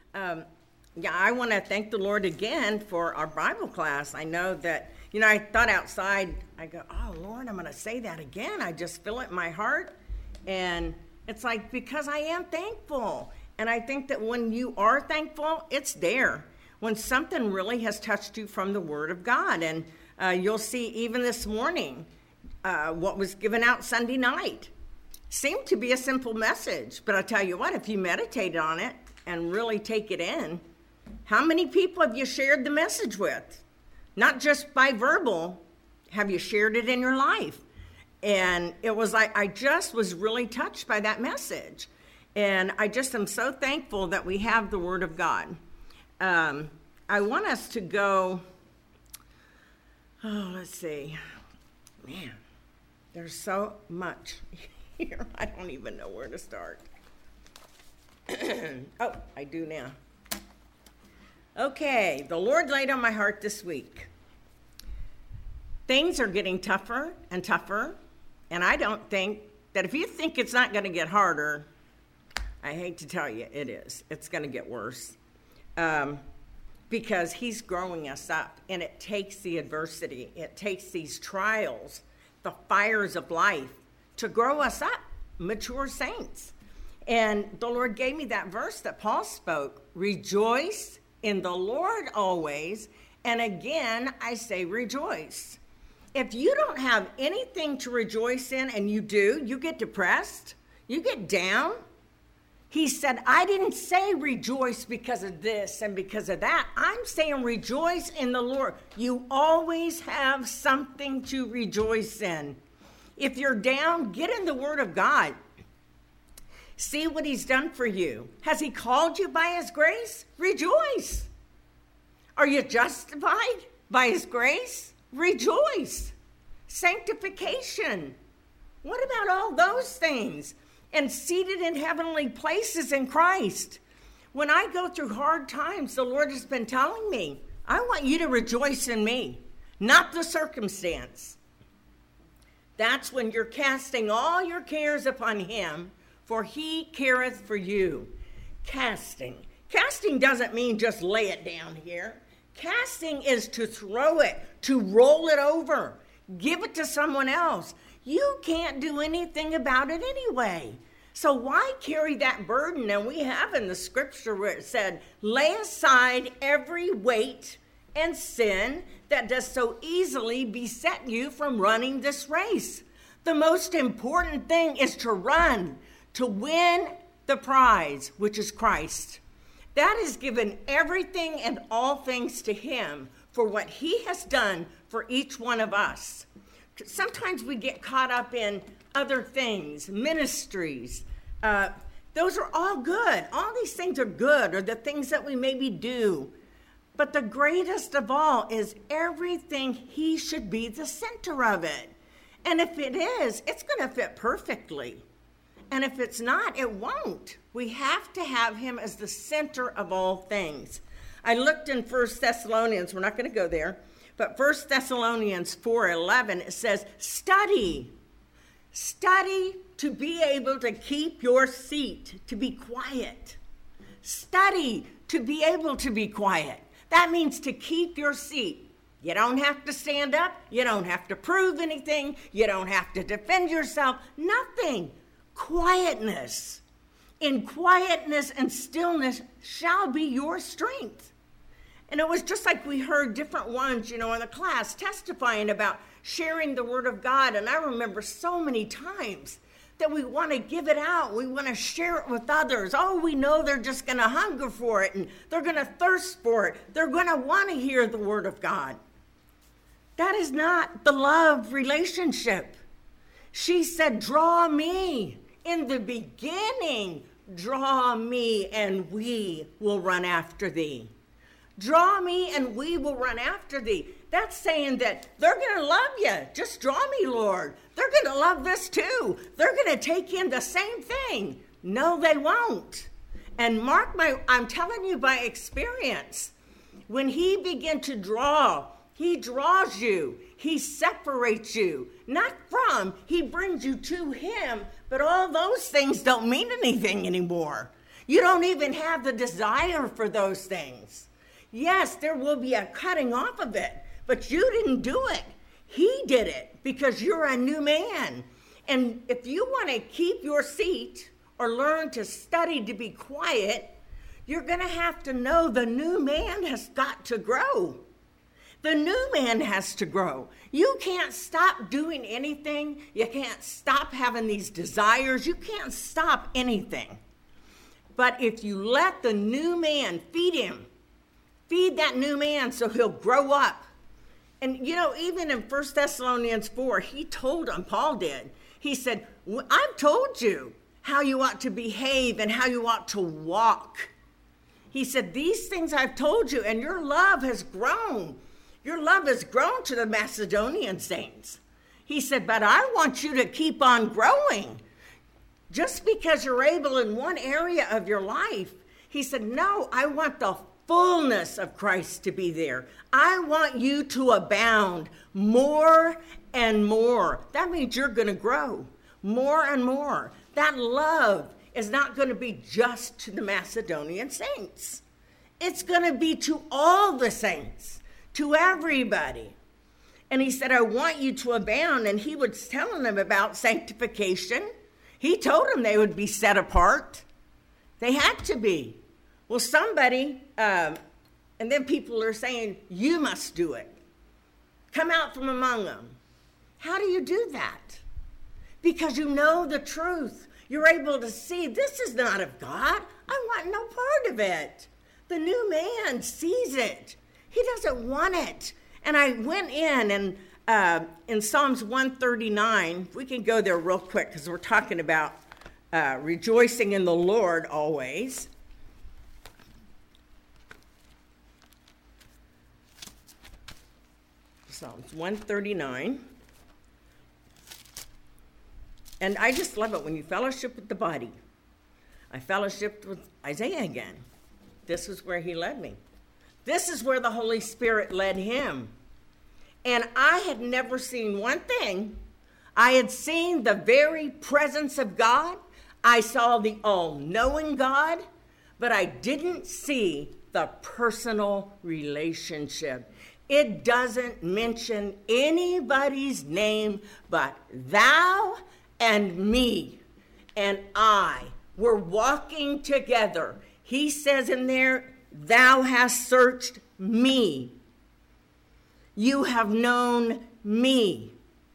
I want to thank the Lord again for our Bible class. I know that, I thought outside, I go, oh, Lord, I'm going to say that again. I just feel it in my heart. And it's like, because I am thankful. And I think that when you are thankful, it's there. When something really has touched you from the Word of God. And you'll see even this morning, what was given out Sunday night seemed to be a simple message. But I'll tell you what, if you meditate on it and really take it in, how many people have you shared the message with? Not just by verbal, have you shared it in your life? And it was like, I just was really touched by that message. And I just am so thankful that we have the Word of God. I want us to go, let's see. Man, there's so much here. I don't even know where to start. Oh, I do now. Okay, the Lord laid on my heart this week. Things are getting tougher and tougher, and I don't think that if you think it's not going to get harder, I hate to tell you, it is. It's going to get worse because he's growing us up, and it takes the adversity. It takes these trials, the fires of life to grow us up, mature saints. And the Lord gave me that verse that Paul spoke, rejoice in the Lord always, and again, I say rejoice. If you don't have anything to rejoice in, and you do, you get depressed, you get down. He said, I didn't say rejoice because of this and because of that. I'm saying rejoice in the Lord. You always have something to rejoice in. If you're down, get in the Word of God. See what he's done for you. Has he called you by his grace? Rejoice. Are you justified by his grace? Rejoice. Sanctification. What about all those things? And seated in heavenly places in Christ. When I go through hard times, the Lord has been telling me, I want you to rejoice in me, not the circumstance. That's when you're casting all your cares upon him, for he careth for you. Casting. Casting doesn't mean just lay it down here. Casting is to throw it, to roll it over, give it to someone else. You can't do anything about it anyway. So why carry that burden? And we have in the scripture where it said, lay aside every weight and sin that does so easily beset you from running this race. The most important thing is to run, to win the prize, which is Christ. That is given everything and all things to him for what he has done for each one of us. Sometimes we get caught up in other things, ministries. Those are all good. All these things are good, or the things that we maybe do. But the greatest of all is everything he should be the center of it. And if it is, it's going to fit perfectly. And if it's not, it won't. We have to have him as the center of all things. I looked in 1 Thessalonians. We're not going to go there. But 1 Thessalonians 4:11, it says, study. Study to be able to keep your seat, to be quiet. Study to be able to be quiet. That means to keep your seat. You don't have to stand up. You don't have to prove anything. You don't have to defend yourself. Nothing. Quietness. In quietness and stillness shall be your strength. And it was just like we heard different ones, in the class testifying about sharing the Word of God. And I remember so many times that we want to give it out. We want to share it with others. Oh, we know they're just going to hunger for it and they're going to thirst for it. They're going to want to hear the Word of God. That is not the love relationship. She said, draw me. In the beginning, draw me and we will run after thee. Draw me and we will run after thee. That's saying that they're going to love you. Just draw me, Lord. They're going to love this too. They're going to take in the same thing. No, they won't. And I'm telling you by experience, when he began to draw, he draws you. He separates you. Not from, he brings you to him. But all those things don't mean anything anymore. You don't even have the desire for those things. Yes, there will be a cutting off of it, but you didn't do it. He did it because you're a new man. And if you want to keep your seat or learn to study to be quiet, you're going to have to know the new man has got to grow. The new man has to grow. You can't stop doing anything. You can't stop having these desires. You can't stop anything. But if you let the new man feed him, feed that new man so he'll grow up. And, even in 1 Thessalonians 4, he told him, Paul did, he said, I've told you how you ought to behave and how you ought to walk. He said, these things I've told you, and your love has grown. Your love has grown to the Macedonian saints. He said, but I want you to keep on growing. Just because you're able in one area of your life, he said, no, I want the fullness of Christ to be there. I want you to abound more and more. That means you're going to grow more and more. That love is not going to be just to the Macedonian saints. It's going to be to all the saints, to everybody. And he said, I want you to abound. And he was telling them about sanctification. He told them they would be set apart. They had to be. Well, somebody, and then people are saying, you must do it. Come out from among them. How do you do that? Because you know the truth. You're able to see this is not of God. I want no part of it. The new man sees it. He doesn't want it. And I went in Psalms 139, we can go there real quick because we're talking about rejoicing in the Lord always. Psalms 139. And I just love it when you fellowship with the body. I fellowshiped with Isaiah again. This is where he led me. This is where the Holy Spirit led him. And I had never seen one thing. I had seen the very presence of God. I saw the all-knowing God, but I didn't see the personal relationship. It doesn't mention anybody's name but thou and me and I were walking together. He says in there, thou hast searched me. You have known me.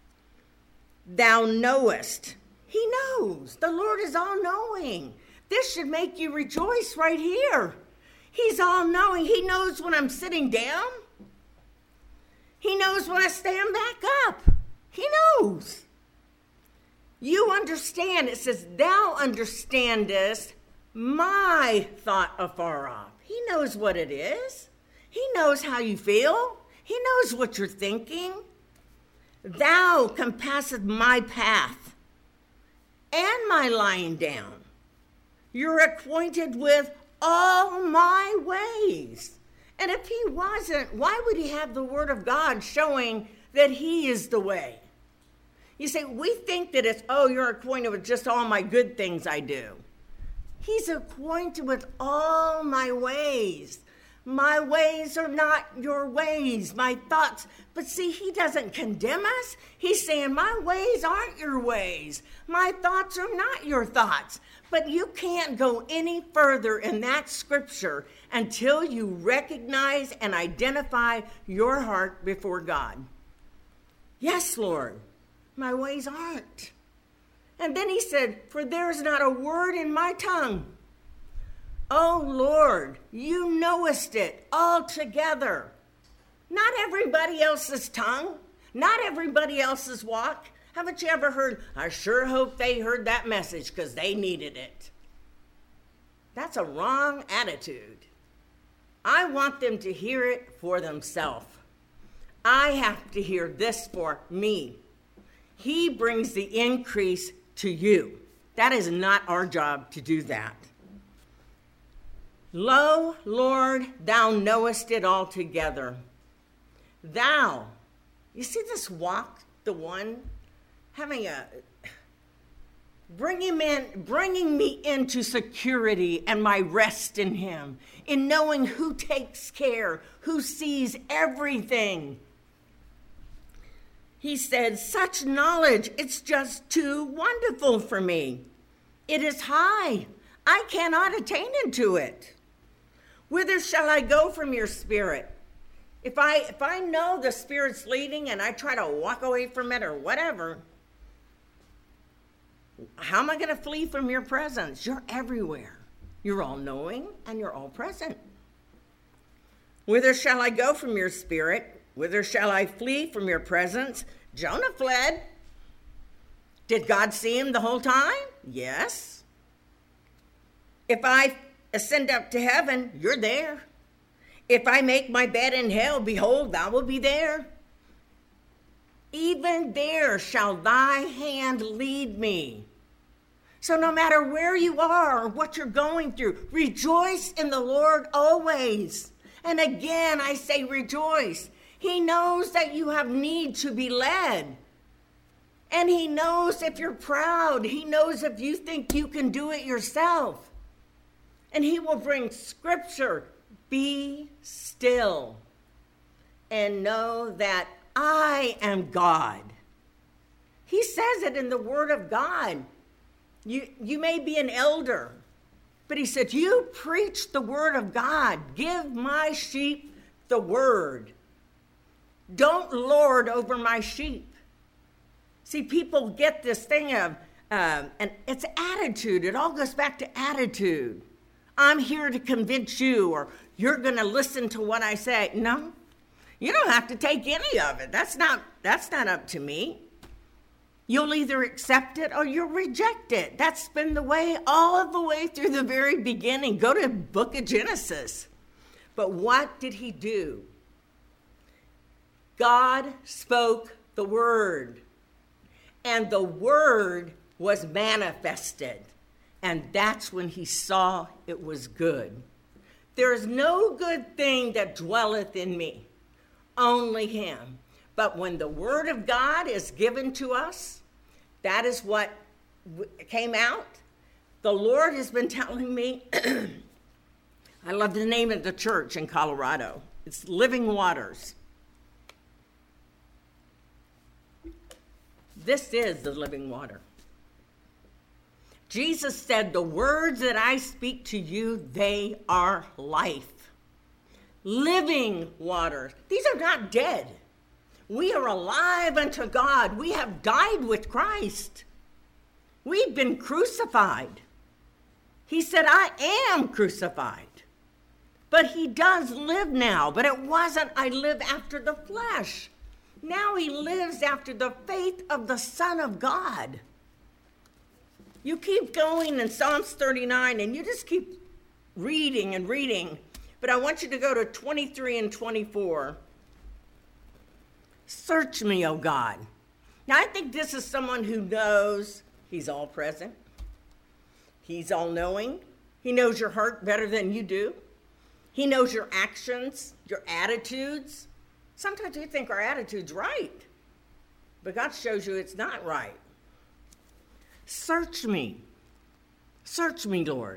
Thou knowest. He knows. The Lord is all-knowing. This should make you rejoice right here. He's all-knowing. He knows when I'm sitting down. He knows when I stand back up. He knows. You understand. It says, thou understandest my thought afar off. He knows what it is. He knows how you feel. He knows what you're thinking. Thou compassest my path and my lying down. You're acquainted with all my ways. And if he wasn't, why would he have the word of God showing that he is the way? You say, we think that it's, you're acquainted with just all my good things I do. He's acquainted with all my ways. My ways are not your ways, my thoughts. But see, he doesn't condemn us. He's saying, my ways aren't your ways. My thoughts are not your thoughts. But you can't go any further in that scripture until you recognize and identify your heart before God. Yes, Lord, my ways aren't. And then he said, for there is not a word in my tongue. Oh, Lord, you knowest it altogether. Not everybody else's tongue, not everybody else's walk. Haven't you ever heard, I sure hope they heard that message because they needed it. That's a wrong attitude. I want them to hear it for themselves. I have to hear this for me. He brings the increase to you. That is not our job to do that. Lo, Lord, thou knowest it altogether. Thou, you see this walk, the one having bringing me into security and my rest in him, in knowing who takes care, who sees everything. He said, such knowledge, it's just too wonderful for me. It is high. I cannot attain into it. Whither shall I go from your spirit? If I know the Spirit's leading and I try to walk away from it or whatever, how am I going to flee from your presence? You're everywhere. You're all-knowing and you're all-present. Whither shall I go from your spirit? Whither shall I flee from your presence? Jonah fled. Did God see him the whole time? Yes. If I ascend up to heaven, you're there. If I make my bed in hell, behold, thou wilt be there. Even there shall thy hand lead me. So no matter where you are or what you're going through, rejoice in the Lord always. And again, I say rejoice. He knows that you have need to be led. And he knows if you're proud. He knows if you think you can do it yourself. And he will bring scripture. Be still and know that I am God. He says it in the Word of God. You may be an elder, but he said, you preach the Word of God. Give my sheep the Word. Don't lord over my sheep. See, people get this thing of, and it's attitude. It all goes back to attitude. I'm here to convince you, or you're going to listen to what I say. No, you don't have to take any of it. That's not up to me. You'll either accept it or you'll reject it. That's been the way all the way through the very beginning. Go to the book of Genesis. But what did he do? God spoke the word, and the word was manifested. And that's when he saw it was good. There is no good thing that dwelleth in me, only him. But when the word of God is given to us, that is what came out. The Lord has been telling me, I love the name of the church in Colorado. It's Living Waters. This is the living water. Jesus said, the words that I speak to you, they are life. Living water. These are not dead. We are alive unto God. We have died with Christ. We've been crucified. He said, I am crucified. But he does live now. But it wasn't, I live after the flesh. Now he lives after the faith of the Son of God. You keep going in Psalms 39, and you just keep reading and reading. But I want you to go to 23 and 24. Search me, O God. Now, I think this is someone who knows he's all present. He's all knowing. He knows your heart better than you do. He knows your actions, your attitudes. Sometimes we think our attitude's right, but God shows you it's not right. Search me. Search me, Lord.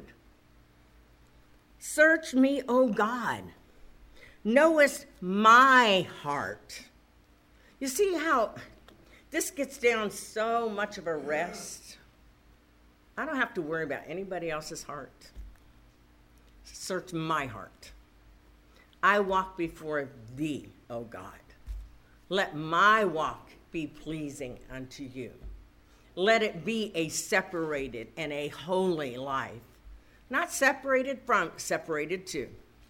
Search me, O God. Knowest my heart. You see how this gets down so much of a rest? I don't have to worry about anybody else's heart. Search my heart. I walk before thee, O God. Let my walk be pleasing unto you. Let it be a separated and a holy life. Not separated from, separated to.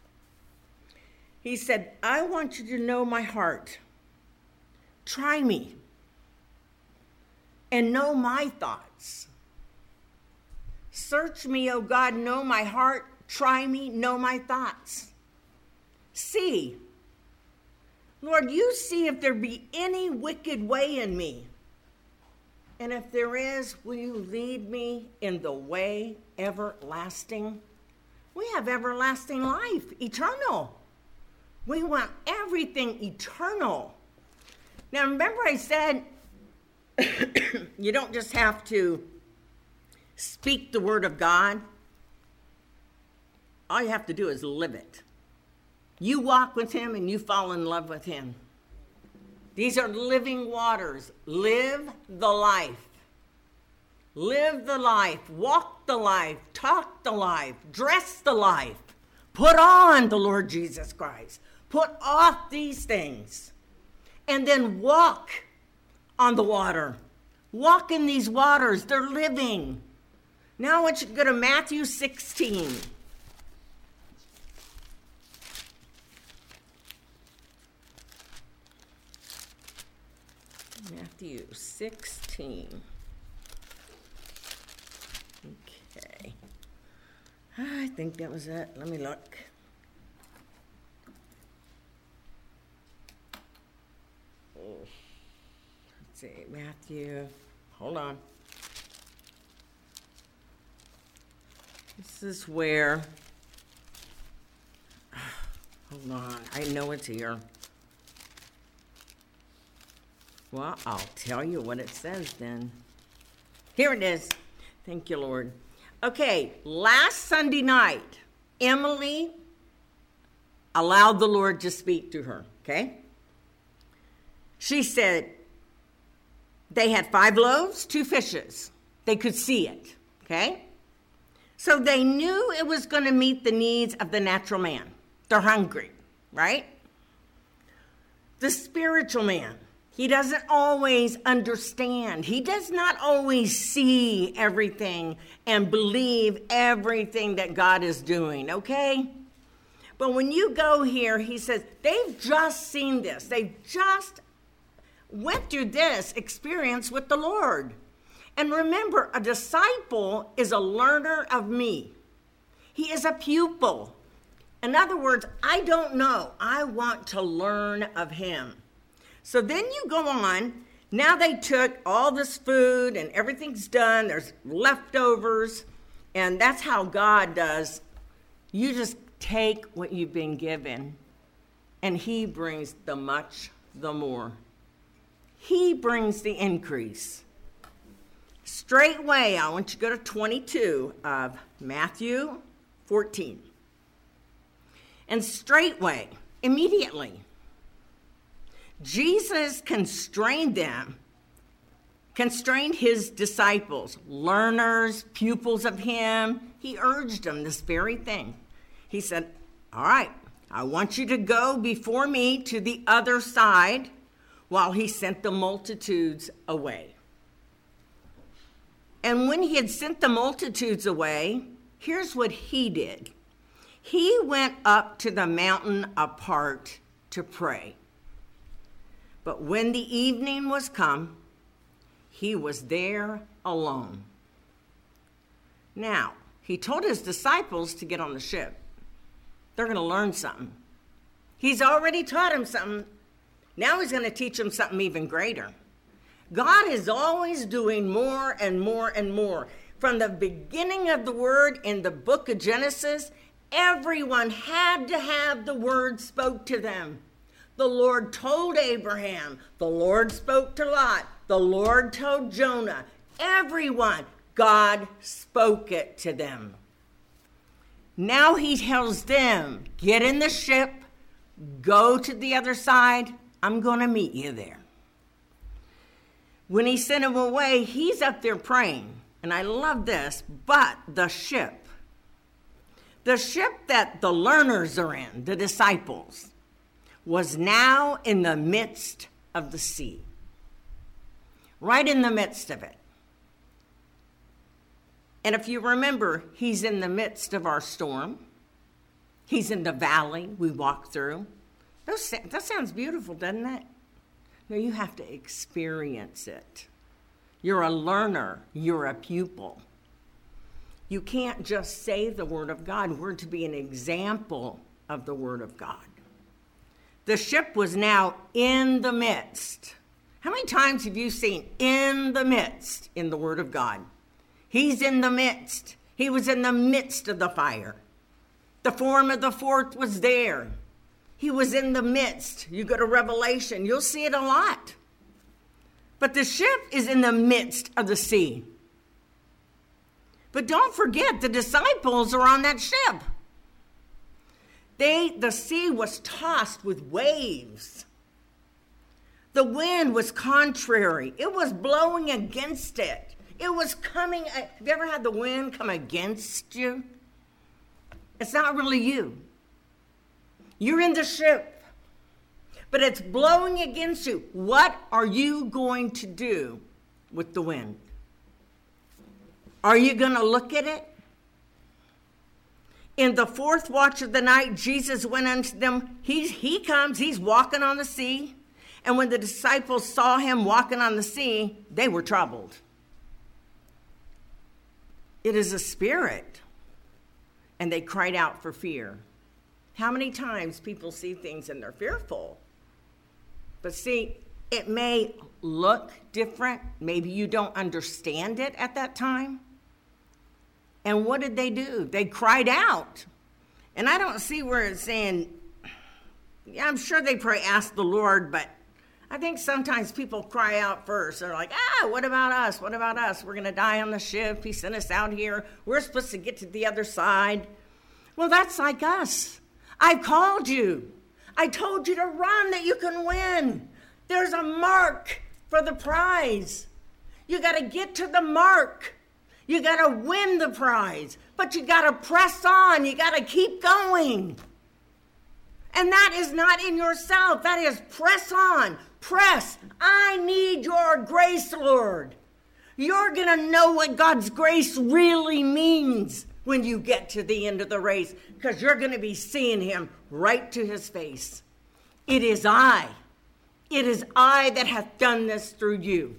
He said, I want you to know my heart. Try me and know my thoughts. Search me, O God, know my heart. Try me, know my thoughts. See, Lord, you see if there be any wicked way in me. And if there is, will you lead me in the way everlasting? We have everlasting life, eternal. We want everything eternal. Now, remember I said, you don't just have to speak the word of God, all you have to do is live it. You walk with him and you fall in love with him. These are living waters. Live the life. Live the life. Walk the life. Talk the life. Dress the life. Put on the Lord Jesus Christ. Put off these things. And then walk on the water. Walk in these waters. They're living. Now I want you to go to Matthew 16. Matthew 16. Okay. I think that was it. Let me look. Let's see. Matthew. Hold on. This is where. Hold on. I know it's here. Well, I'll tell you what it says then. Here it is. Thank you, Lord. Okay, last Sunday night, Emily allowed the Lord to speak to her, okay? She said they had 5 loaves, 2 fishes. They could see it, okay? So they knew it was going to meet the needs of the natural man. They're hungry, right? The spiritual man, he doesn't always understand. He does not always see everything and believe everything that God is doing, okay? But when you go here, he says, they've just seen this. They've just went through this experience with the Lord. And remember, a disciple is a learner of me. He is a pupil. In other words, I don't know. I want to learn of him. So then you go on. Now they took all this food and everything's done. There's leftovers. And that's how God does. You just take what you've been given. And he brings the much, the more. He brings the increase. Straightway, I want you to go to 22 of Matthew 14. And straightway, immediately, Jesus constrained his disciples, learners, pupils of him. He urged them this very thing. He said, all right, I want you to go before me to the other side while he sent the multitudes away. And when he had sent the multitudes away, here's what he did. He went up to the mountain apart to pray. But when the evening was come, he was there alone. Now, he told his disciples to get on the ship. They're going to learn something. He's already taught them something. Now he's going to teach them something even greater. God is always doing more and more and more. From the beginning of the word in the book of Genesis, everyone had to have the word spoke to them. The Lord told Abraham. The Lord spoke to Lot. The Lord told Jonah. Everyone, God spoke it to them. Now he tells them, get in the ship, go to the other side. I'm going to meet you there. When he sent him away, he's up there praying. And I love this, but the ship that the learners are in, the disciples, was now in the midst of the sea. Right in the midst of it. And if you remember, he's in the midst of our storm. He's in the valley we walk through. That sounds beautiful, doesn't it? No, you have to experience it. You're a learner. You're a pupil. You can't just say the Word of God. We're to be an example of the Word of God. The ship was now in the midst. How many times have you seen in the midst in the Word of God? He's in the midst. He was in the midst of the fire. The form of the fourth was there. He was in the midst. You go to Revelation, you'll see it a lot. But the ship is in the midst of the sea. But don't forget, the disciples are on that ship. The sea was tossed with waves. The wind was contrary. It was blowing against it. It was coming. Have you ever had the wind come against you? It's not really you. You're in the ship, but it's blowing against you. What are you going to do with the wind? Are you going to look at it? In the fourth watch of the night, Jesus went unto them. He comes, he's walking on the sea. And when the disciples saw him walking on the sea, they were troubled. It is a spirit. And they cried out for fear. How many times people see things and they're fearful? But see, it may look different. Maybe you don't understand it at that time. And what did they do? They cried out. And I don't see where it's saying, yeah, I'm sure they probably asked the Lord, but I think sometimes people cry out first. They're like, what about us? What about us? We're going to die on the ship. He sent us out here. We're supposed to get to the other side. Well, that's like us. I called you. I told you to run that you can win. There's a mark for the prize. You got to get to the mark. You got to win the prize. But you got to press on. You got to keep going. And that is not in yourself. That is press on. Press. I need your grace, Lord. You're going to know what God's grace really means when you get to the end of the race, because you're going to be seeing him right to his face. It is I. It is I that hath done this through you.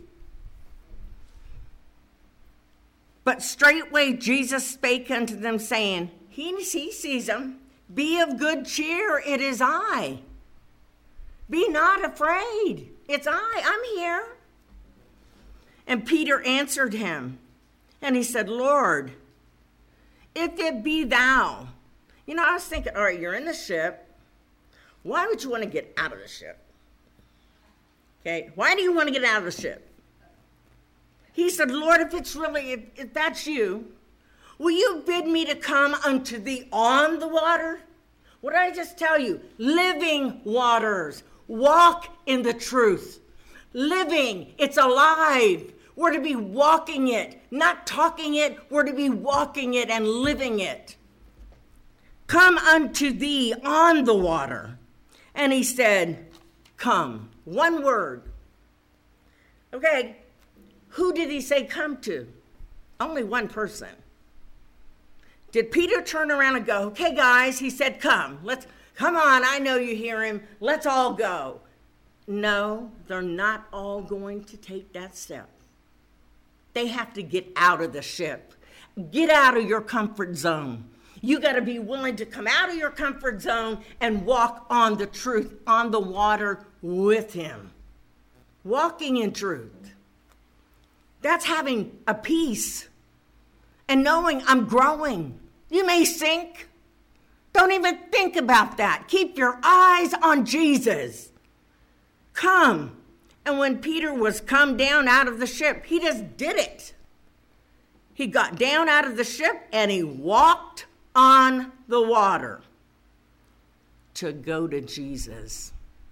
But straightway Jesus spake unto them, saying, he sees them, be of good cheer, it is I. Be not afraid, it's I'm here. And Peter answered him, and he said, Lord, if it be thou. I was thinking, all right, you're in the ship. Why would you want to get out of the ship? Okay, why do you want to get out of the ship? He said, Lord, if that's you, will you bid me to come unto thee on the water? What did I just tell you? Living waters. Walk in the truth. Living, it's alive. We're to be walking it, not talking it. We're to be walking it and living it. Come unto thee on the water. And he said, come. One word. Okay, who did he say come to? Only one person. Did Peter turn around and go, okay, guys, he said, come on, I know you hear him. Let's all go. No, they're not all going to take that step. They have to get out of the ship. Get out of your comfort zone. You got to be willing to come out of your comfort zone and walk on the truth, on the water with him. Walking in truth. That's having a peace and knowing I'm growing. You may sink. Don't even think about that. Keep your eyes on Jesus. Come. And when Peter was come down out of the ship, he just did it. He got down out of the ship and he walked on the water to go to Jesus.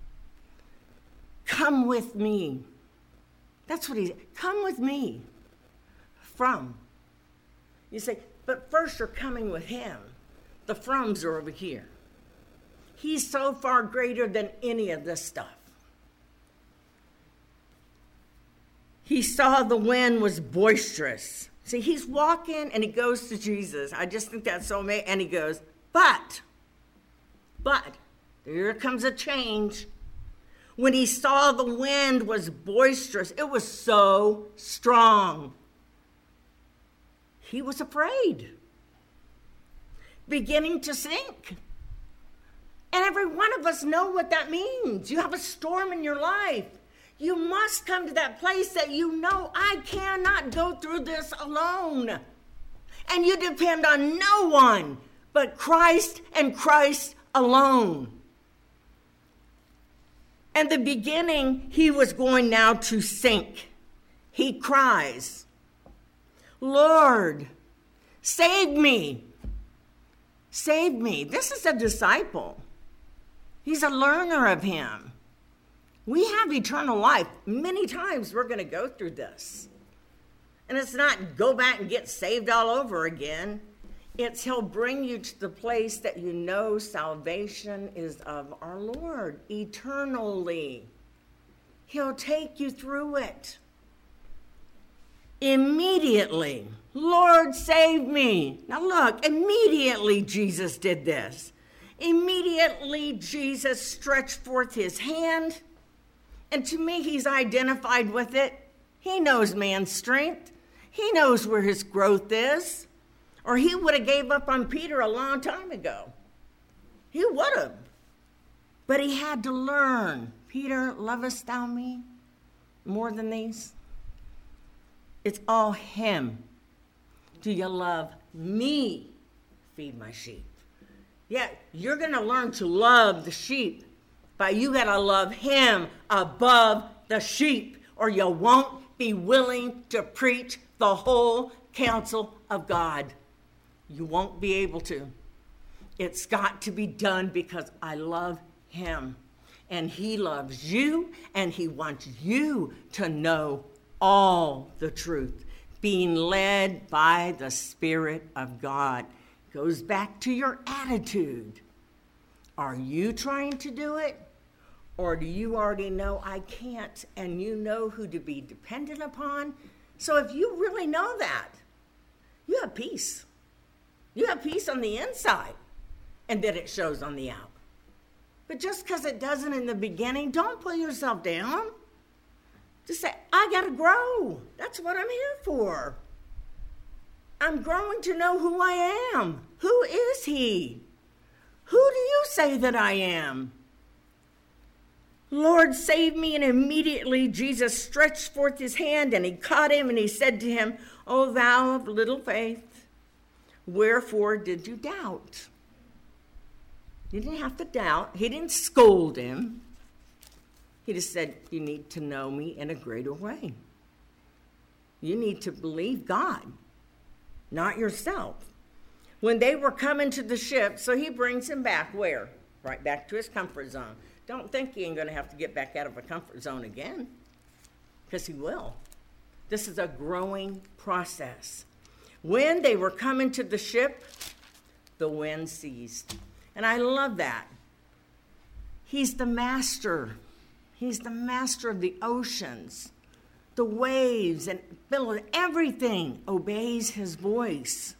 Come with me. That's what he said. Come with me. From. You say, but first you're coming with him. The froms are over here. He's so far greater than any of this stuff. He saw the wind was boisterous. See, he's walking and he goes to Jesus. I just think that's so amazing. And he goes, but, here comes a change. When he saw the wind was boisterous, it was so strong. He was afraid, beginning to sink. And every one of us know what that means. You have a storm in your life. You must come to that place that you know, I cannot go through this alone. And you depend on no one but Christ and Christ alone. And the beginning, he was going now to sink. He cries, Lord, Save me. Save me. This is a disciple. He's a learner of him. We have eternal life. Many times we're going to go through this. And it's not go back and get saved all over again. It's he'll bring you to the place that you know salvation is of our Lord eternally. He'll take you through it. Immediately, Lord, save me. Now look, immediately Jesus did this. Immediately Jesus stretched forth his hand. And to me, he's identified with it. He knows man's strength. He knows where his growth is. Or he would have gave up on Peter a long time ago. He would have. But he had to learn. Peter, lovest thou me more than these? It's all him. Do you love me? Feed my sheep. Yeah, you're going to learn to love the sheep, but you got to love him above the sheep, or you won't be willing to preach the whole counsel of God. You won't be able to. It's got to be done because I love him. And he loves you, and he wants you to know all the truth, being led by the Spirit of God. Goes back to your attitude. Are you trying to do it? Or do you already know I can't, and you know who to be dependent upon? So if you really know that, you have peace. You have peace on the inside, and then it shows on the out. But just because it doesn't in the beginning, don't pull yourself down. Just say, I got to grow. That's what I'm here for. I'm growing to know who I am. Who is he? Who do you say that I am? Lord, save me. And immediately Jesus stretched forth his hand, and he caught him, and he said to him, O thou of little faith, wherefore did you doubt? You didn't have to doubt. He didn't scold him. He just said, you need to know me in a greater way. You need to believe God, not yourself. When they were coming to the ship, so he brings him back where? Right back to his comfort zone. Don't think he ain't going to have to get back out of a comfort zone again, because he will. This is a growing process. When they were coming to the ship, the wind ceased. And I love that. He's the master. He's the master of the oceans. The waves and everything obeys his voice.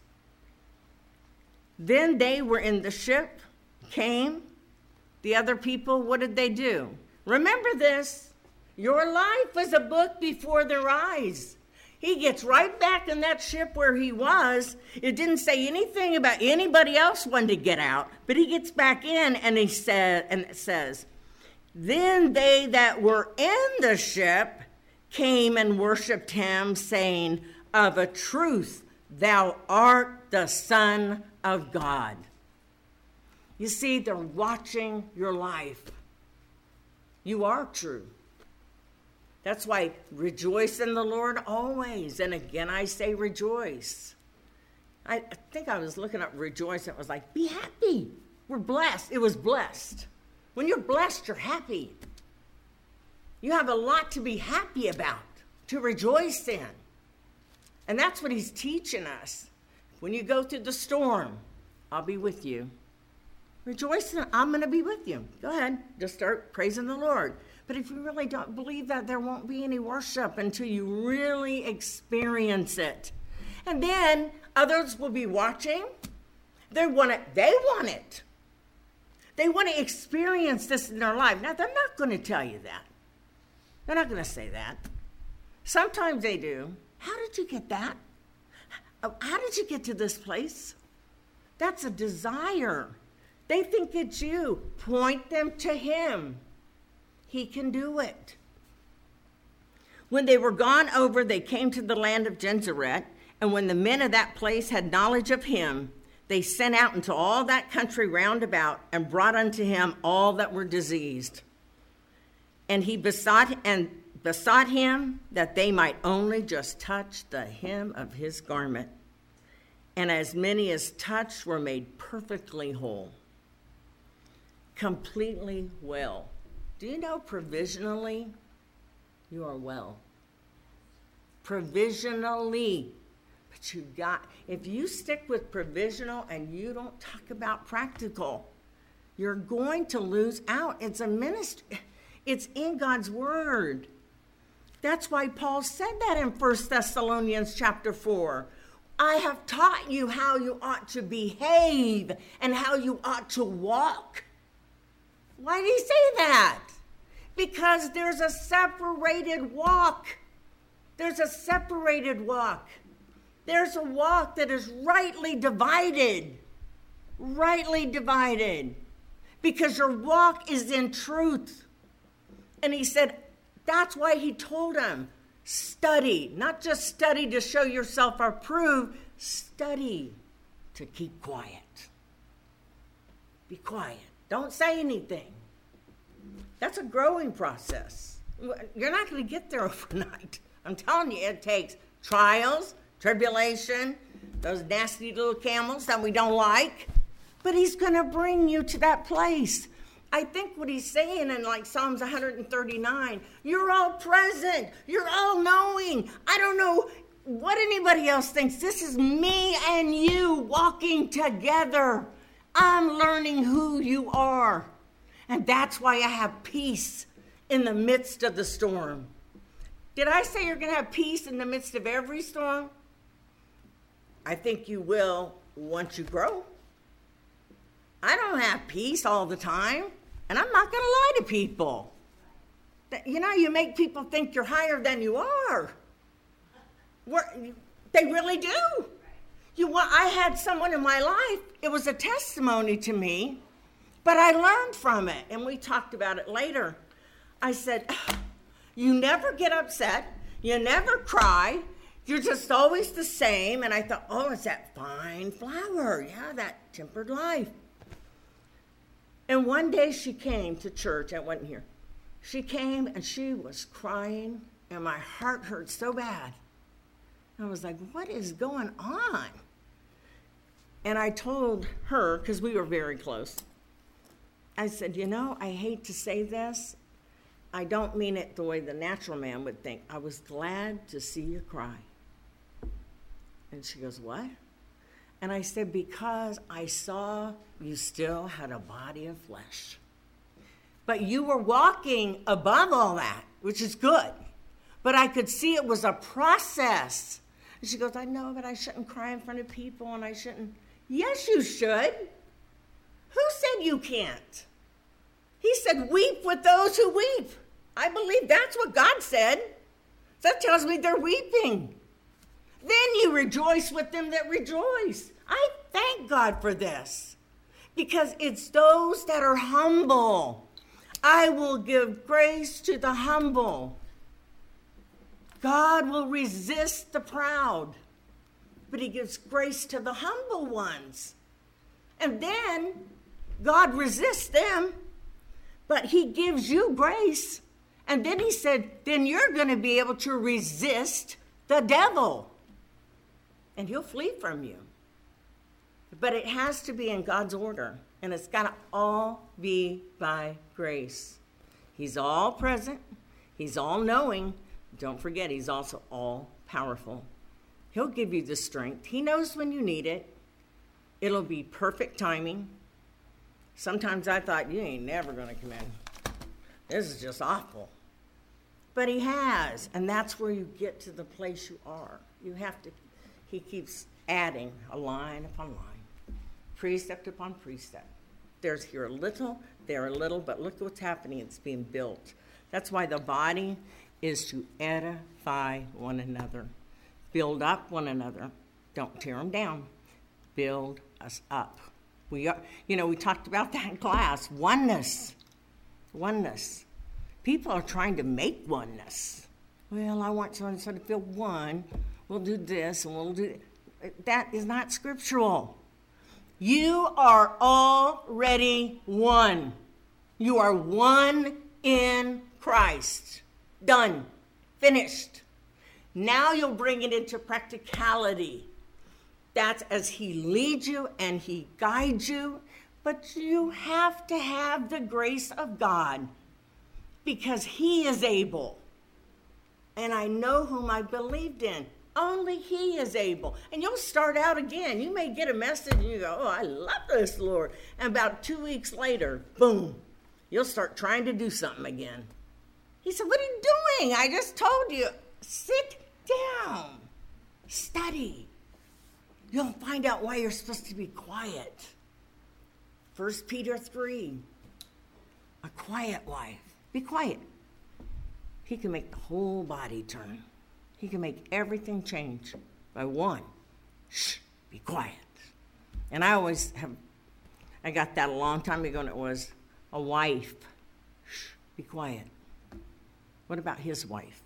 Then they were in the ship, came. The other people, what did they do? Remember this. Your life was a book before their eyes. He gets right back in that ship where he was. It didn't say anything about anybody else wanting to get out, but he gets back in and it says, then they that were in the ship came and worshiped him, saying, of a truth, thou art the Son of God. You see, they're watching your life. You are true. That's why rejoice in the Lord always. And again, I say rejoice. I think I was looking up rejoice. It was like, be happy. We're blessed. It was blessed. When you're blessed, you're happy. You have a lot to be happy about, to rejoice in. And that's what he's teaching us. When you go through the storm, I'll be with you. Rejoice in, I'm going to be with you. Go ahead. Just start praising the Lord. But if you really don't believe that, there won't be any worship until you really experience it. And then others will be watching. They want it. They want to experience this in their life. Now, they're not going to tell you that. They're not going to say that. Sometimes they do. How did you get that? How did you get to this place? That's a desire. They think it's you. Point them to him. He can do it. When they were gone over, they came to the land of Gennesaret, and when the men of that place had knowledge of him, they sent out into all that country round about and brought unto him all that were diseased. And he besought him that they might only just touch the hem of his garment. And as many as touched were made perfectly whole, completely well. Do you know provisionally you are well? Provisionally. But if you stick with provisional and you don't talk about practical, you're going to lose out. It's a ministry. It's in God's word. That's why Paul said that in 1 Thessalonians chapter 4. I have taught you how you ought to behave and how you ought to walk. Why did he say that? Because there's a separated walk. There's a separated walk. There's a walk that is rightly divided. Rightly divided. Because your walk is in truth. And he said, that's why he told them, study. Not just study to show yourself approved. Study to keep quiet. Be quiet. Don't say anything. That's a growing process. You're not going to get there overnight. I'm telling you, it takes trials, tribulation, those nasty little camels that we don't like. But he's going to bring you to that place. I think what he's saying in like Psalms 139, you're all present. You're all knowing. I don't know what anybody else thinks. This is me and you walking together. I'm learning who you are. And that's why I have peace in the midst of the storm. Did I say you're going to have peace in the midst of every storm? I think you will once you grow. I don't have peace all the time, and I'm not going to lie to people. You know, you make people think you're higher than you are. They really do. I had someone in my life, it was a testimony to me, but I learned from it, and we talked about it later. I said, you never get upset, you never cry, you're just always the same. And I thought, oh, it's that fine flower, yeah, that tempered life. And one day she came to church, I wasn't here. She came and she was crying, and my heart hurt so bad. I was like, what is going on? And I told her, because we were very close, I said, you know, I hate to say this. I don't mean it the way the natural man would think. I was glad to see you cry. And she goes, what? And I said, because I saw you still had a body of flesh. But you were walking above all that, which is good. But I could see it was a process. And she goes, I know, but I shouldn't cry in front of people, and I shouldn't. Yes, you should. Who said you can't? He said, weep with those who weep. I believe that's what God said. That tells me they're weeping. Then you rejoice with them that rejoice. I thank God for this, because it's those that are humble. I will give grace to the humble. God will resist the proud, but he gives grace to the humble ones. And then God resists them, but he gives you grace. And then he said, then you're going to be able to resist the devil, and he'll flee from you. But it has to be in God's order, and it's got to all be by grace. He's all present. He's all knowing. Don't forget, he's also all powerful. He'll give you the strength. He knows when you need it. It'll be perfect timing. Sometimes I thought, you ain't never going to come in. This is just awful. But he has, and that's where you get to the place you are. You have to, he keeps adding a line upon line, precept upon precept. There's here a little, there a little, but look what's happening. It's being built. That's why the body is to edify one another, build up one another. Don't tear them down. Build us up. We are, we talked about that in class. Oneness. People are trying to make oneness. Well, I want someone to feel one. We'll do this and we'll do that. Is not scriptural. You are already one. You are one in Christ. Done. Finished. Now you'll bring it into practicality. That's as he leads you and he guides you. But you have to have the grace of God because he is able. And I know whom I believed in. Only he is able. And you'll start out again. You may get a message and you go, oh, I love this, Lord. And about 2 weeks later, boom, you'll start trying to do something again. He said, what are you doing? I just told you. Sit down. Study. You'll find out why you're supposed to be quiet. 1 Peter 3, a quiet life. Be quiet. He can make the whole body turn. He can make everything change by one. Shh, be quiet. And I got that a long time ago, and it was a wife. Shh, be quiet. What about his wife?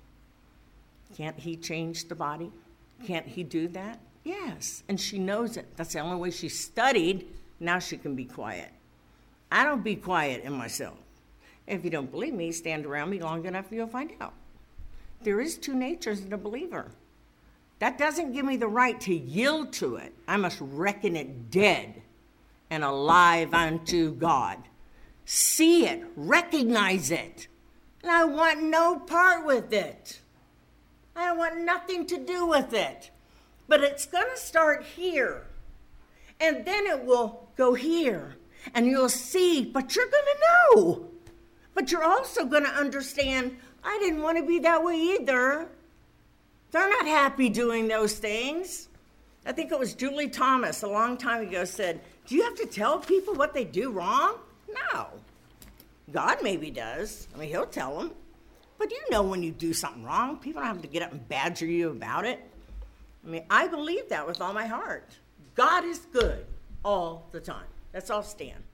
Can't he change the body? Can't he do that? Yes, and she knows it. That's the only way she studied. Now she can be quiet. I don't be quiet in myself. If you don't believe me, stand around me long enough and you'll find out. There is two natures in a believer. That doesn't give me the right to yield to it. I must reckon it dead and alive unto God. See it, recognize it. And I want no part with it. I want nothing to do with it. But it's going to start here. And then it will go here. And you'll see, but you're going to know. But you're also going to understand, I didn't want to be that way either. They're not happy doing those things. I think it was Julie Thomas a long time ago said, do you have to tell people what they do wrong? No. God maybe does. I mean, he'll tell them. But you know when you do something wrong. People don't have to get up and badger you about it. I mean, I believe that with all my heart. God is good all the time. Let's all stand.